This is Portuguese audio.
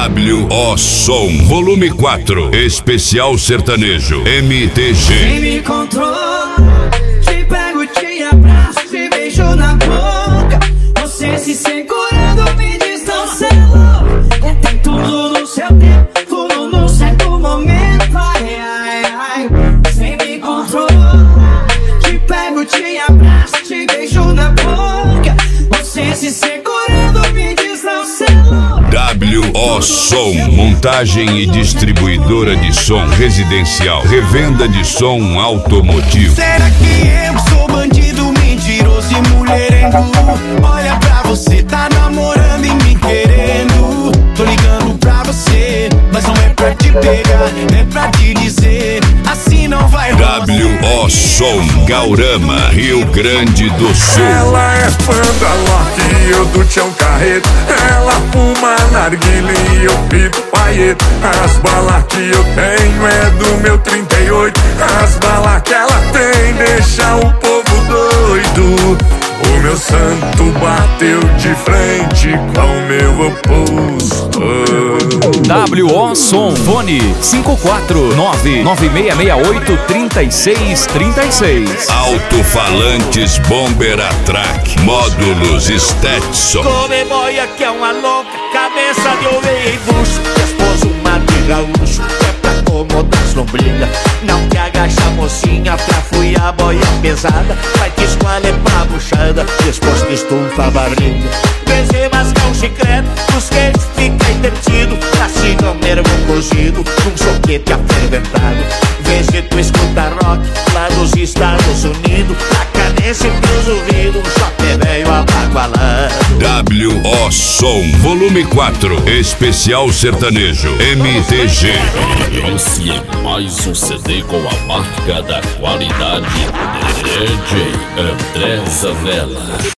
WO Som, volume 4, especial sertanejo, MTG. Quem me controla, te pego, te abraço, te beijo na boca. Você se segurando, me distanciando. Tem tudo no seu tempo, tudo no certo momento. Ai, ai, ai. Sem me controla, te pego, te abraço, te beijo na boca. Você se segurando, me distanciando. WO Som, montagem e distribuidora de som residencial, revenda de som automotivo. Será que eu sou bandido, mentiroso e mulherengo? Olha pra você, tá namorando e me querendo. Tô ligando pra você, mas não é pra te pegar, é pra te dizer, assim não vai rolar. WO Som, Gaurama, Rio Grande do Sul. Ela é fã da Loki e eu do Tião Carreto. Ela fuma narguilha e eu pito paieto. As balas que eu tenho é do meu 38. As balas que ela tem deixa o povo doido. O meu santo bateu de frente com o meu oposto. WO Som, fone 549-9668-3636. Alto-falantes Bomber Atrack, módulos Stetson. Come boia que é uma louca, cabeça de ovelha e bucho. Esposo uma de gaúcho, que é pra acomodar as lombrigas. Não te agacha mocinha pra fuir a boia pesada. Vai te esqualer pra buchada, depois te estufa a barriga. Vencer mascar um chiclete, os queixos fica entretido. Castiga um nervo cozido, num soquete aferventado. Vê se tu escuta rock lá dos Estados Unidos. A cadência pros ouvidos, só te veio abagualado. WO Som, volume 4, especial sertanejo, MTG. Esse é mais um CD com a marca da qualidade. DJ André Zanella.